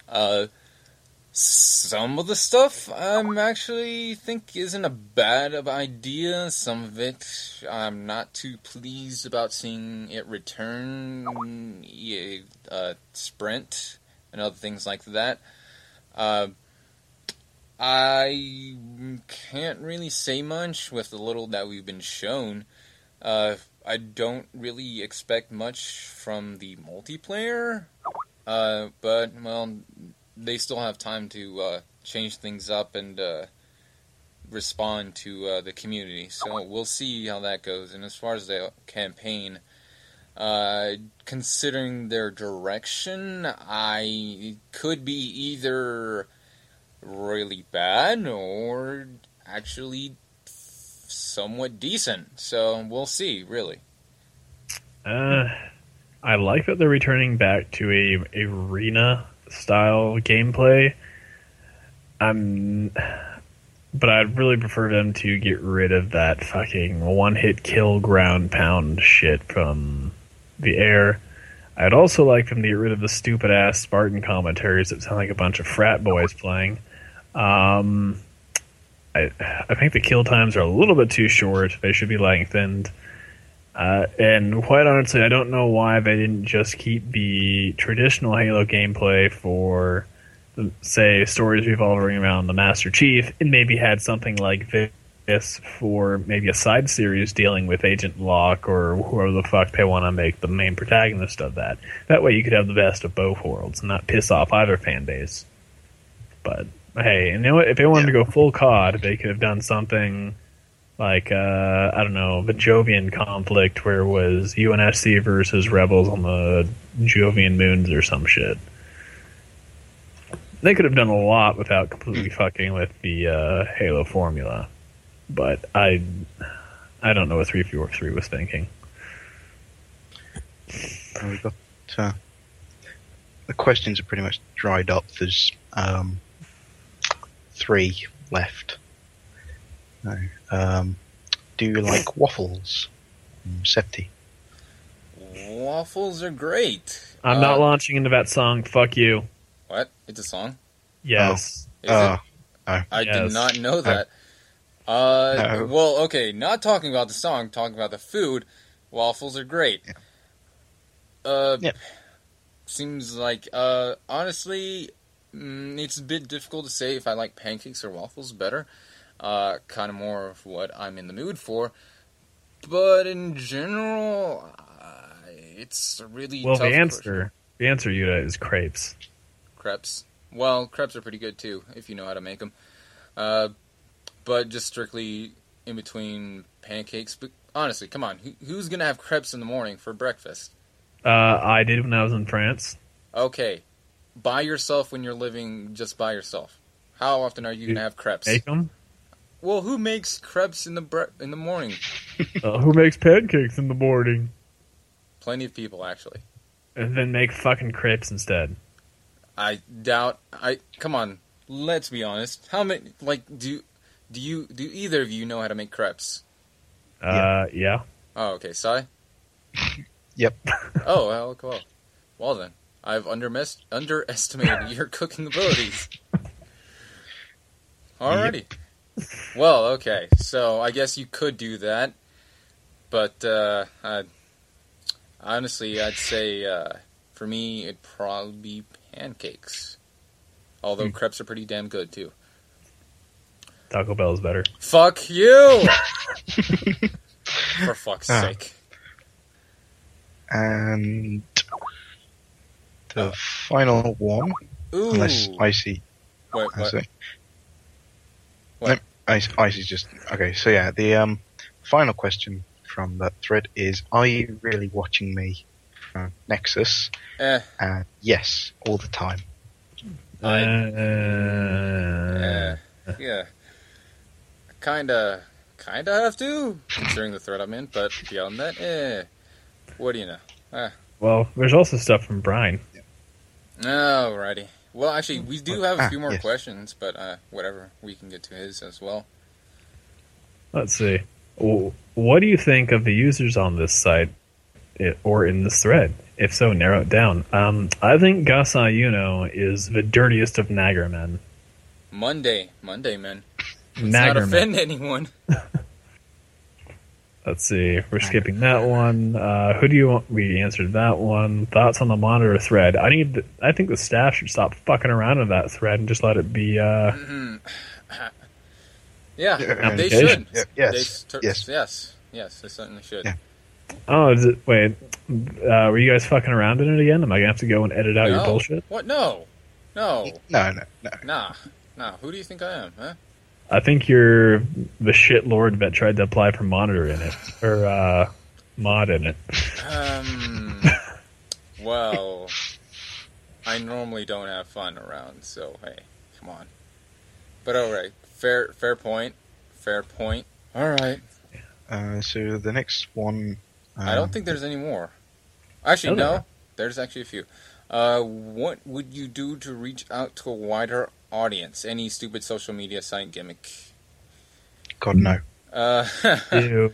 Some of the stuff I actually think isn't a bad idea. Some of it I'm not too pleased about seeing it return EA Sprint and other things like that. I can't really say much with the little that we've been shown. I don't really expect much from the multiplayer, but, well, they still have time to change things up and respond to the community. So we'll see how that goes. And as far as the campaign, considering their direction, I could be either really bad or actually somewhat decent. So we'll see, really. I like that they're returning back to a arena style gameplay. But I'd really prefer them to get rid of that fucking one-hit kill ground pound shit from the air. I'd also like them to get rid of the stupid-ass Spartan commentaries that sound like a bunch of frat boys playing. I think the kill times are a little bit too short. They should be lengthened. And quite honestly, I don't know why they didn't just keep the traditional Halo gameplay for, say, stories revolving around the Master Chief, and maybe had something like this for maybe a side series dealing with Agent Locke or whoever the fuck they want to make the main protagonist of that. That way you could have the best of both worlds and not piss off either fan base. But, hey, and you know what? If they wanted to go full COD, they could have done something like, I don't know, the Jovian conflict where it was UNSC versus rebels on the Jovian moons or some shit. They could have done a lot without completely fucking with the Halo formula. But I don't know what 343 was thinking. We've got, the questions are pretty much dried up. There's 3 left. No. Do you like waffles, Septi? Waffles are great. I'm not launching into that song. Fuck you. What? It's a song? Yes. Is it? Oh. I did not know that. No. Well, okay, not talking about the song, talking about the food. Waffles are great. Yeah. Seems like, honestly, it's a bit difficult to say if I like pancakes or waffles better. Kind of more of what I'm in the mood for. But in general, it's a really tough question. The answer, Yuta, is crepes. Crepes. Well, crepes are pretty good too, if you know how to make them. But just strictly in between pancakes. But honestly, come on, who's gonna have crepes in the morning for breakfast? I did when I was in France. Okay, by yourself when you're living just by yourself. How often are you gonna have crepes? Make them? Well, who makes crepes in the morning? Who makes pancakes in the morning? Plenty of people, actually. And then make fucking crepes instead. I doubt. Come on. Let's be honest. How many? Like, do either of you know how to make crepes? Yeah. Oh, okay. Sai? Yep. Oh, well, cool. Well then, I've underestimated your cooking abilities. Alrighty. Yep. Well, okay. So I guess you could do that, but honestly, I'd say for me it'd probably be pancakes. Although crepes are pretty damn good too. Taco Bell is better. Fuck you! For fuck's sake. And the final one, Ooh. unless Icy... Wait, what? No, Icy's just... Okay, so yeah, the final question from that thread is, are you really watching me from Nexus? Yes, all the time. Yeah. Kinda have to, considering the thread I'm in, but beyond that, what do you know? Well, there's also stuff from Brian. Alrighty. Well, actually, we do have a few more yes. questions, but whatever, we can get to his as well. Let's see. What do you think of the users on this site or in this thread? If so, narrow it down. I think Gasai Yuno is the dirtiest of Naggermen. Monday, man. Let's not offend anyone. Let's see. We're skipping that one. Who do you want? We answered that one. Thoughts on the monitor thread? I think the staff should stop fucking around in that thread and just let it be. Yeah, they should. Yes. Yes, they certainly should. Yeah. Oh, wait. Were you guys fucking around in it again? Am I gonna have to go and edit out your bullshit? What? No. No. Nah. Who do you think I am, huh? I think you're the shit lord that tried to apply for monitor in it or mod in it. Well, I normally don't have fun around, so hey, come on. But alright, fair point. Alright. So the next one... I don't think there's any more. Actually, no. There's actually a few. What would you do to reach out to a wider audience? Any stupid social media site gimmick? God, no. Ew.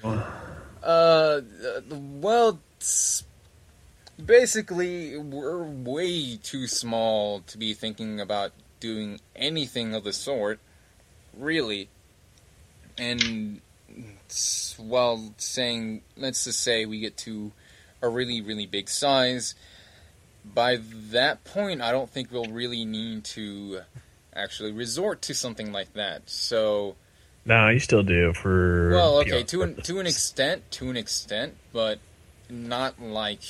Well, basically, we're way too small to be thinking about doing anything of the sort, really. And, well, let's just say we get to a really, really big size, by that point, I don't think we'll really need to actually resort to something like that. So, no, you still do for. Well, okay, to an extent, but not like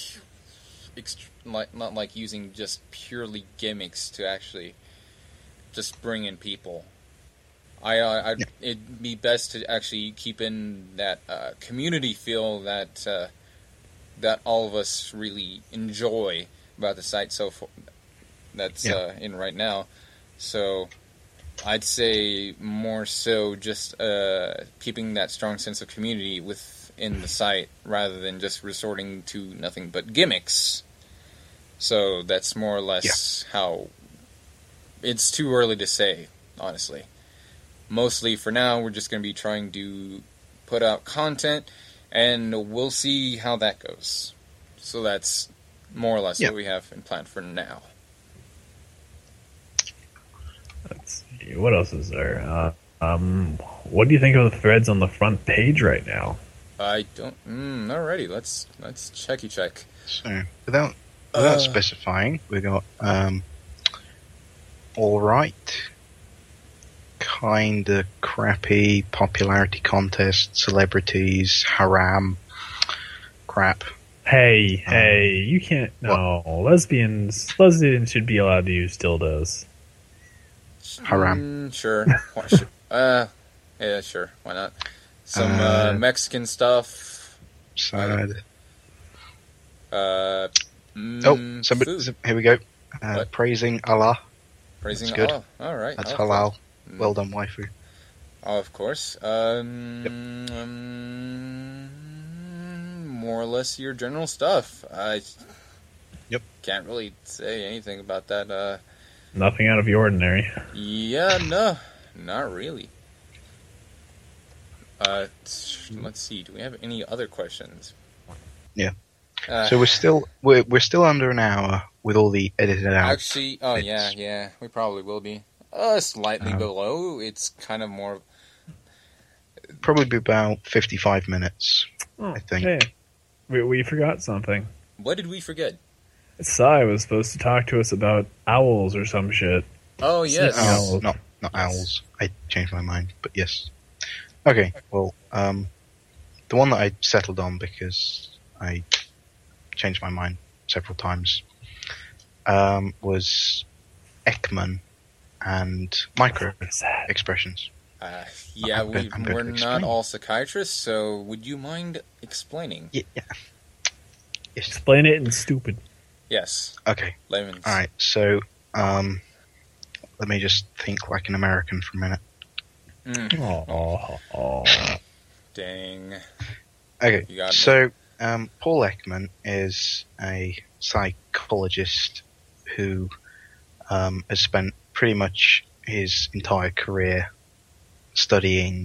using just purely gimmicks to actually just bring in people. It'd be best to actually keep in that community feel that all of us really enjoy about the site that's in right now. So I'd say more so just keeping that strong sense of community within the site rather than just resorting to nothing but gimmicks. So that's more or less how... It's too early to say, honestly. Mostly for now, we're just going to be trying to put out content, and we'll see how that goes. So that's more or less what we have in plan for now. Let's see. What else is there? What do you think of the threads on the front page right now? I don't... alrighty, let's check. So, without specifying, we got alright, kinda crappy, popularity contest, celebrities, haram, crap. Hey, you can't... No, lesbians should be allowed to use dildos. Haram. Sure. Yeah, sure. Why not? Some Mexican stuff. Sad. Food. Here we go. Praising Allah. Praising That's good. Allah. All right. That's halal. Well done, waifu. Oh, of course. More or less your general stuff. I can't really say anything about that. Nothing out of the ordinary. Yeah, no, not really. Let's see. Do we have any other questions? Yeah. So we're still under an hour with all the edited out. Actually, yeah, we probably will be. Slightly below. It's kind of more. Probably be about 55 minutes, I think. Hey, we forgot something. What did we forget? Sai was supposed to talk to us about owls or some shit. Oh, yes. No, not Yes. owls. I changed my mind, but yes. Okay, well, the one that I settled on because I changed my mind several times was Ekman and micro What is that? expressions. Yeah, I'm going we're to not explain. all psychiatrists, so would you mind explaining? Yeah. Yes. Explain it in stupid. Yes, Okay. layman's. All right. So, let me just think like an American for a minute. Oh. Dang. Okay. You got me. So, Paul Ekman is a psychologist who has spent pretty much his entire career studying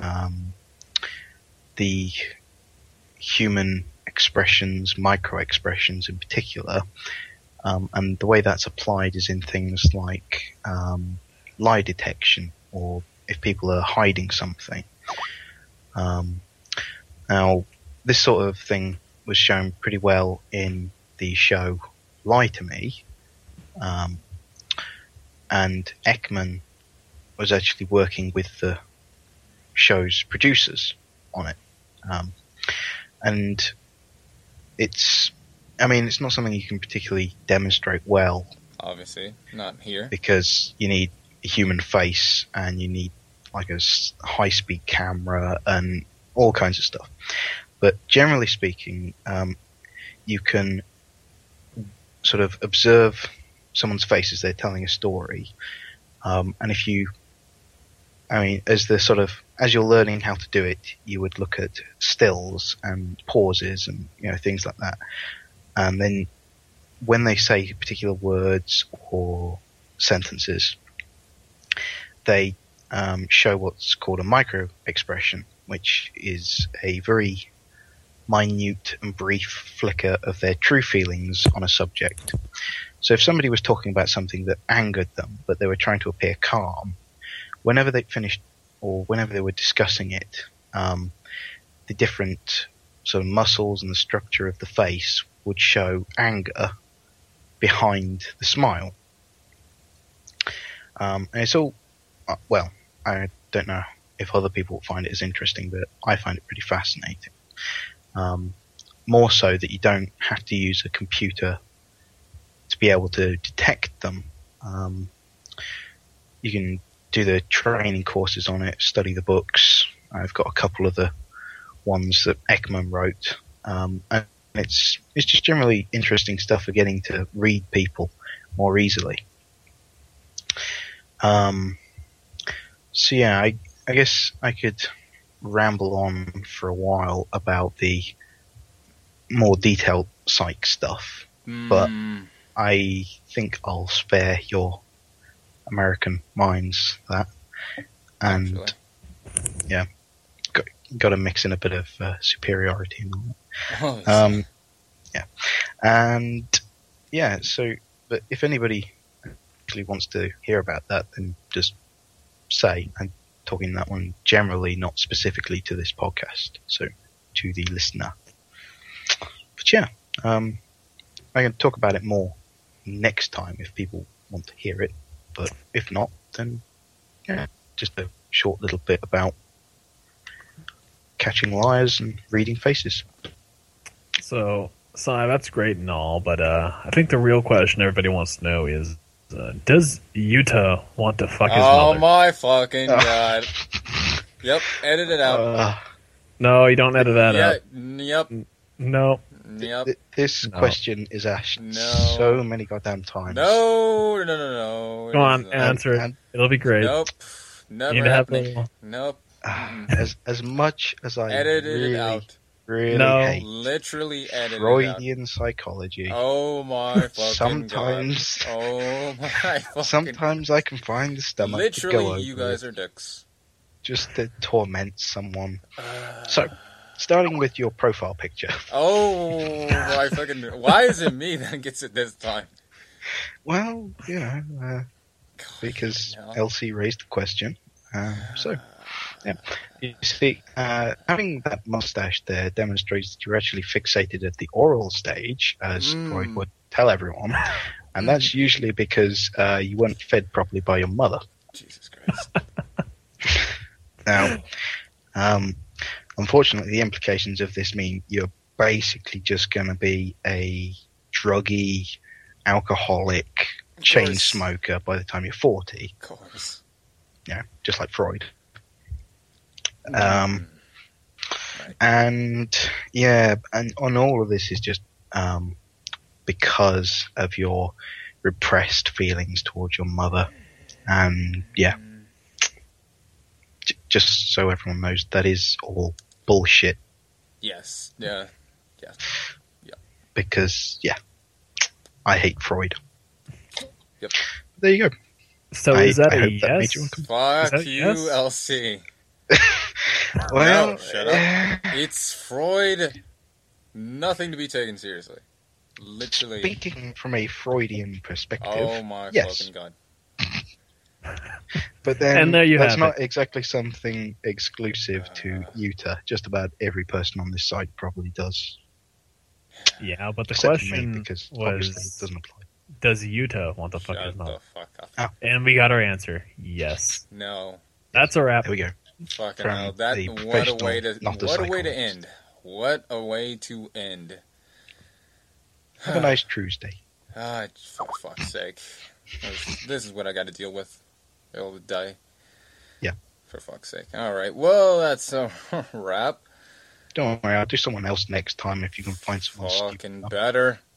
the human expressions, micro-expressions in particular, and the way that's applied is in things like lie detection, or if people are hiding something. Now, this sort of thing was shown pretty well in the show Lie to Me, and Ekman was actually working with the show's producers on it. And it's not something you can particularly demonstrate well, Obviously, not here. because you need a human face and you need like a high-speed camera and all kinds of stuff. But generally speaking, you can sort of observe someone's face as they're telling a story, and if you, as you're learning how to do it, you would look at stills and pauses and things like that, and then when they say particular words or sentences, they show what's called a micro expression, which is a very minute and brief flicker of their true feelings on a subject. So if somebody was talking about something that angered them, but they were trying to appear calm, whenever they finished or whenever they were discussing it, the different sort of muscles and the structure of the face would show anger behind the smile. And it's all, well, I don't know if other people find it as interesting, but I find it pretty fascinating. More so that you don't have to use a computer to be able to detect them. You can do the training courses on it, study the books. I've got a couple of the ones that Ekman wrote. And it's just generally interesting stuff for getting to read people more easily. So yeah, I guess I could ramble on for a while about the more detailed psych stuff, but I think I'll spare your American minds that. And Actually. yeah, got to mix in a bit of superiority and all that. Oh, Yeah, and yeah. So, but if anybody actually wants to hear about that, then just say. I'm talking that one generally, not specifically to this podcast. So, to the listener. But yeah, I can talk about it more next time if people want to hear it. But if not, then yeah, just a short little bit about catching liars and reading faces. So, that's great and all, but I think the real question everybody wants to know is, does Yuta want to fuck his oh mother? my fucking god. Yep, edit it out. No, you don't edit that out. Yep. No. Yep. This No. question is asked No. so many goddamn times. No. Go on, answer it. And It'll be great. Nope. You Never need to have happening. a- Nope. as much as I Edit really, it out. really No. hate Literally edit it out. Freudian psychology, Oh my fucking sometimes, god. Oh my fucking sometimes I can find the stomach to go over Literally, you guys it are dicks. just to torment someone. So, starting with your profile picture. Oh my fucking... Why is it me that gets it this time? Well, because hell. Elsie raised the question. So, yeah. You see, having that mustache there demonstrates that you're actually fixated at the oral stage, as Freud would tell everyone. And that's usually because you weren't fed properly by your mother. Jesus Christ. Now, unfortunately, the implications of this mean you're basically just going to be a druggy, alcoholic, chain smoker by the time you're 40. Of course. Yeah, just like Freud. Right. And yeah, and on all of this is just because of your repressed feelings towards your mother. And yeah, just so everyone knows, that is all bullshit. Yes. Yeah. Yeah. Because yeah, I hate Freud. Yep. There you go. So is that a hope yes? that made you uncomfortable. Fuck that you, yes? LC. Well, No, shut up. It's Freud. Nothing to be taken seriously. Literally. speaking from a Freudian perspective, Oh my yes. fucking god. But then And there you that's have not exactly something exclusive to Utah. Just about every person on this site probably does. Yeah, but the Except for me, question because obviously it was, doesn't apply. does Utah want to fuck his Shut mom? the fuck up. And we got our answer. Yes. No. That's a wrap. There we go. Fucking From hell. That the what a professional, way to not the what a way to psychologist. end. What a way to end. Have a nice Tuesday. Ah, for fuck's sake. This is what I got to deal with. All the day. Yeah. For fuck's sake. Alright, well, that's a wrap. Don't worry, I'll do someone else next time if you can find someone Fucking stupid. better.